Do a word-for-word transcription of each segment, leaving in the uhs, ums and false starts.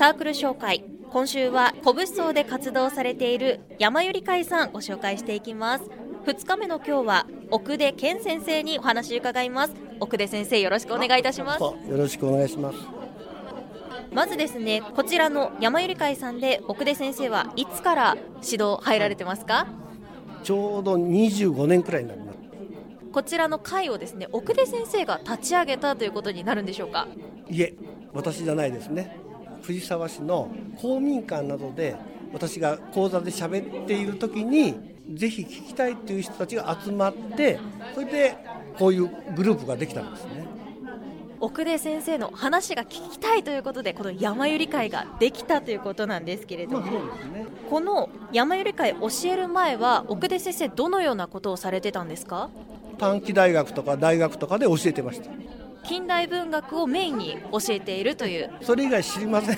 サークル紹介。今週は小物荘で活動されている山百合会さんご紹介していきます。ふつかめの今日は奥出健先生にお話を伺います。奥出先生、よろしくお願いいたします。 よろしくお願いします。 まずですね、こちらの山百合会さんで奥出先生はいつから指導入られてますか？ ちょうどにじゅうごねんくらいになります。 こちらの会をですね、奥出先生が立ち上げたということになるんでしょうか？ いえ、私じゃないですね。藤沢市の公民館などで私が講座で喋っている時にぜひ聞きたいという人たちが集まって、それでこういうグループができたんですね。 奥出先生の話が聞きたいということでこの山百合会ができたということなんですけれども、 まあそうですね、 この山百合会教える前は奥出先生どのようなことをされてたんですか？ 短期大学とか大学とかで教えてました。 近代文学をメインに教えているという。 それ以外知りません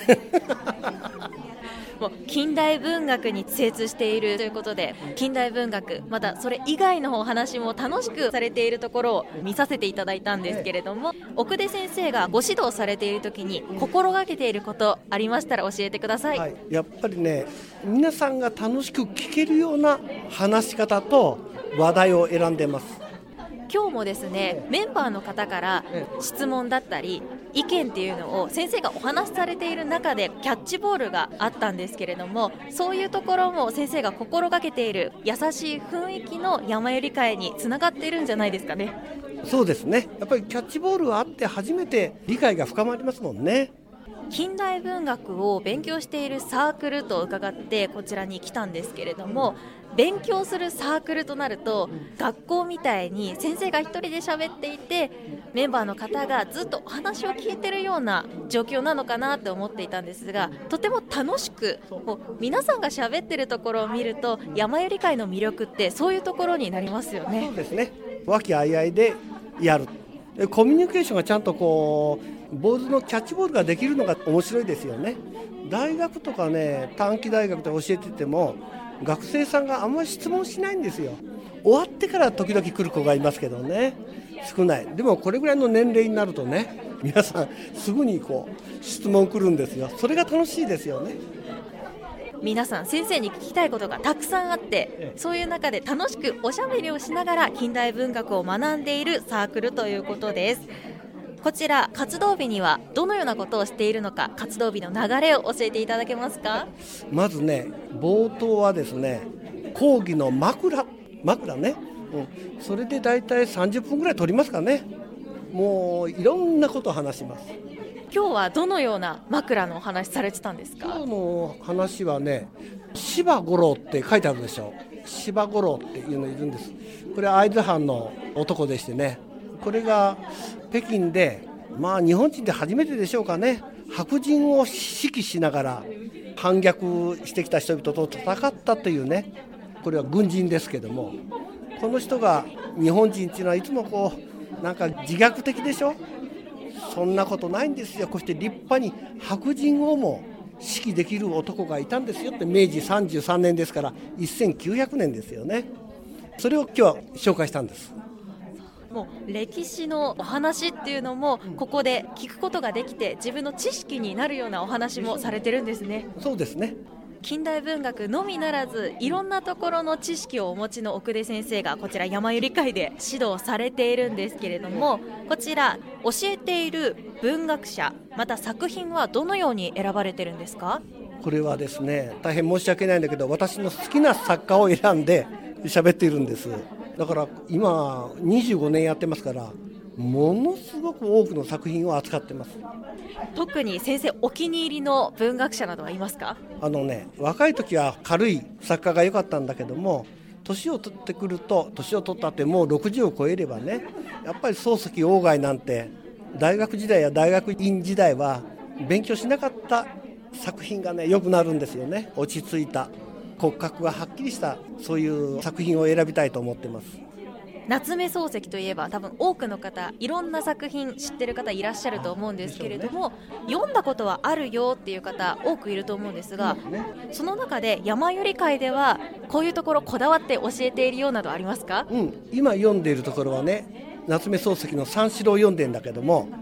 もう近代文学に精通しているということで、近代文学またそれ以外のお話も楽しくされているところを見させていただいたんですけれども、奥出先生がご指導されている時に心がけていることありましたら教えてください。 はい、やっぱりね、皆さんが楽しく聞けるような話し方と話題を選んでます。 今日もですね、メンバーの方から質問だったり意見っていうのを先生がお話しされている中でキャッチボールがあったんですけれども、そういうところも先生が心がけている優しい雰囲気の山百合会につながっているんじゃないですかね。 そうですね、やっぱりキャッチボールがあって初めて理解が深まりますもんね。 近代文学を勉強しているサークルと伺ってこちらに来たんですけれども、勉強するサークルとなると学校みたいに先生が一人で喋っていてメンバーの方がずっとお話を聞いているような状況なのかなって思っていたんですが、とても楽しくこう皆さんが喋っているところを見ると山百合会の魅力ってそういうところになりますよね。 そうですね、和気あいあいでやる、コミュニケーションがちゃんとこう坊主のキャッチボールができるのが面白いですよね。大学とかね、短期大学で教えてても学生さんがあんまり質問しないんですよ。終わってから時々来る子がいますけどね、少ない。でもこれぐらいの年齢になるとね、皆さんすぐにこう質問来るんですよ。それが楽しいですよね。 皆さん先生に聞きたいことがたくさんあって、 ええ、 そういう中で楽しくおしゃべりをしながら近代文学を学んでいるサークルということです。こちら活動日にはどのようなことをしているのか、活動日の流れを教えていただけますか？ まずね、冒頭はですね、講義の枕枕ね、うん、それでだいたいさんじゅっぷんぐらい取りますかね。もういろんなことを話します。 今日はどのような枕のお話されてたんですか？ 今日の話はね、柴五郎って書いてあるでしょ。柴五郎っていうのいるんです。これは会津藩の男でしてね、これが北京で、まあ日本人で初めてでしょうかね、白人を指揮しながら反逆してきた人々と戦ったというね、これは軍人ですけども、この人が日本人っていうのはいつもこうなんか自虐的でしょ。そんなことないんですよ。こうして立派に白人をも指揮できる男がいたんですよって、明治さんじゅうさんねんですからせんきゅうひゃくねんですよね。それを今日は紹介したんです。 もう歴史のお話っていうのもここで聞くことができて自分の知識になるようなお話もされてるんですね。 そうですね。 近代文学のみならずいろんなところの知識をお持ちの奥出先生がこちら山百合会で指導されているんですけれども、こちら教えている文学者また作品はどのように選ばれてるんですか？ これはですね、大変申し訳ないんだけど、私の好きな作家を選んで喋っているんです。だから今にじゅうごねんやってますから、ものすごく多くの作品を扱ってます。 特に先生お気に入りの文学者などはいますか？ あのね、若い時は軽い作家が良かったんだけども、年を取ってくると、年を取ったってもうろくじゅうを超えればね、やっぱり漱石鴎外なんて大学時代や大学院時代は勉強しなかった作品がね良くなるんですよね。落ち着いた骨格がはっきりしたそういう作品を選びたいと思ってます。 夏目漱石といえば多分多くの方いろんな作品知ってる方いらっしゃると思うんですけれども、ね、読んだことはあるよっていう方多くいると思うんですが、ね、その中で山百合会ではこういうところこだわって教えているようなどありますか？ うん、今読んでいるところはね、夏目漱石の三四郎を読んでるんだけども、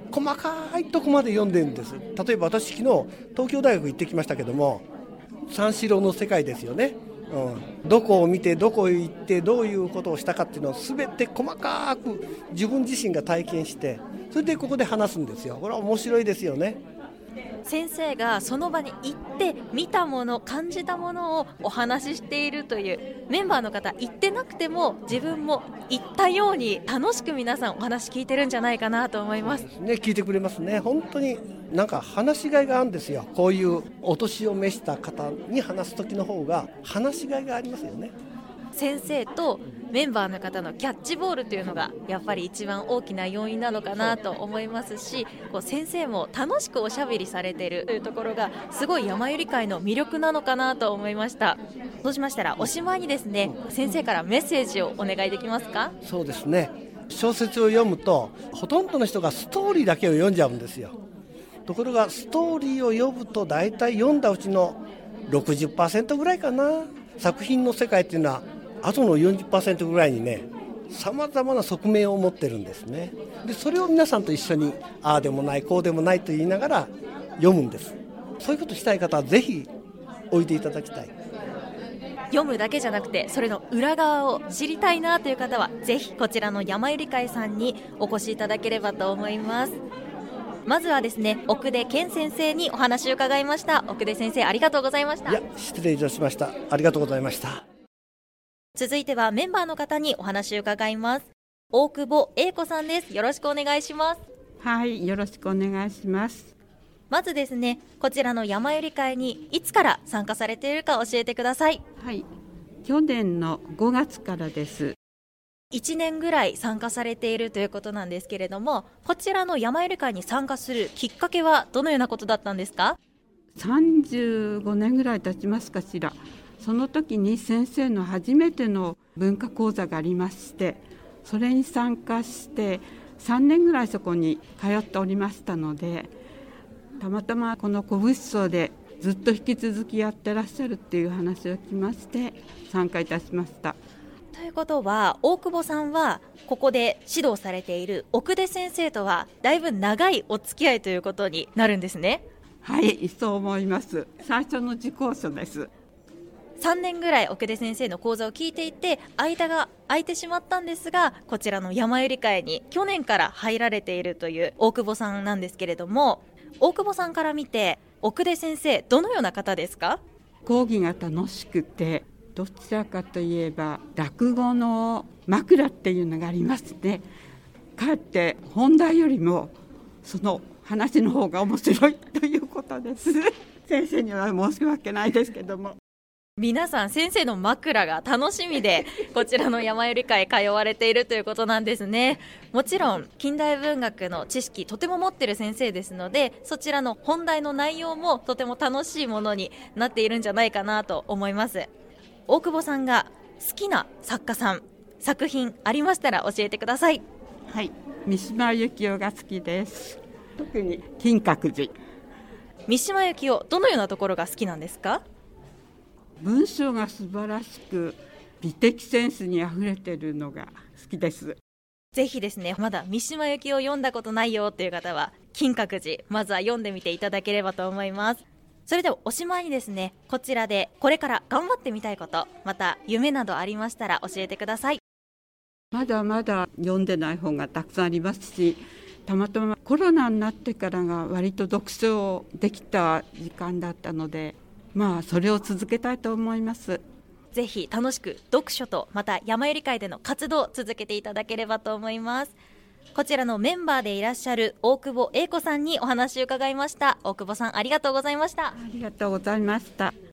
細かいとこまで読んでるんです。例えば私昨日東京大学行ってきましたけども、三四郎の世界ですよね、うん、どこを見てどこへ行ってどういうことをしたかっていうのを全て細かく自分自身が体験して、それでここで話すんですよ。これは面白いですよね。 先生がその場に行って見たもの、感じたものをお話ししているという、メンバーの方行ってなくても自分も行ったように楽しく皆さんお話聞いてるんじゃないかなと思いますね。聞いてくれますね。本当になんか話しがいがあるんですよ。こういうお年を召した方に話す時の方が話しがいがありますよね。 先生とメンバーの方のキャッチボールというのがやっぱり一番大きな要因なのかなと思いますし、こう先生も楽しくおしゃべりされているというところがすごい山ゆり会の魅力なのかなと思いました。そうしましたらおしまいにですね、先生からメッセージをお願いできますか？ そうですね、小説を読むとほとんどの人がストーリーだけを読んじゃうんですよ。ところがストーリーを読むと大体読んだうちの ろくじゅっパーセント ぐらいかな、作品の世界っていうのはあとの よんじゅっパーセント ぐらいにね、さまざまな側面を持ってるんですね。でそれを皆さんと一緒にああでもないこうでもないと言いながら読むんです。そういうことしたい方はぜひおいでいただきたい。 読むだけじゃなくてそれの裏側を知りたいなという方はぜひこちらの山ゆり会さんにお越しいただければと思います。まずはですね、奥出健先生にお話を伺いました。奥出先生、ありがとうございました。 いや、失礼いたしました。ありがとうございました。 続いてはメンバーの方にお話を伺います。大久保英子さんです。よろしくお願いします。 はい、よろしくお願いします。 まずですね、こちらの山ゆり会にいつから参加されているか教えてください。 はい、去年のごがつからです。 いちねんぐらい参加されているということなんですけれども、こちらの山ゆり会に参加するきっかけはどのようなことだったんですか？ さんじゅうごねんぐらい経ちますかしら。その時に先生の初めての文化講座がありまして、それに参加してさんねんぐらいそこに通っておりましたので、たまたまこの古物商でずっと引き続きやってらっしゃるっていう話を聞きまして参加いたしました。 ということは大久保さんはここで指導されている奥出先生とはだいぶ長いお付き合いということになるんですね。 はい、そう思います。最初の受講書です。 さんねんぐらい奥出先生の講座を聞いていて間が空いてしまったんですが、こちらの山ゆり会に去年から入られているという大久保さんなんですけれども、大久保さんから見て奥出先生どのような方ですか？ 講義が楽しくて、どちらかといえば落語の枕っていうのがありますね。かえって本題よりもその話の方が面白いということです先生には申し訳ないですけども、 皆さん先生の枕が楽しみでこちらの山ゆり会通われているということなんですね。もちろん近代文学の知識とても持っている先生ですので、そちらの本題の内容もとても楽しいものになっているんじゃないかなと思います。大久保さんが好きな作家さん、作品ありましたら教えてください。 はい、三島由紀夫が好きです。特に金閣寺。 三島由紀夫、どのようなところが好きなんですか？ 文章が素晴らしく美的センスにあふれているのが好きです。 ぜひですね、まだ三島由紀夫読んだことないよという方は金閣寺まずは読んでみていただければと思います。それではおしまいにですね、こちらでこれから頑張ってみたいこと、また夢などありましたら教えてください。 まだまだ読んでない本がたくさんありますし、たまたまコロナになってからが割と読書できた時間だったので、まあそれを続けたいと思います。 ぜひ楽しく読書とまた山ゆり会での活動を続けていただければと思います。こちらのメンバーでいらっしゃる大久保英子さんにお話を伺いました。大久保さん、ありがとうございました。 ありがとうございました。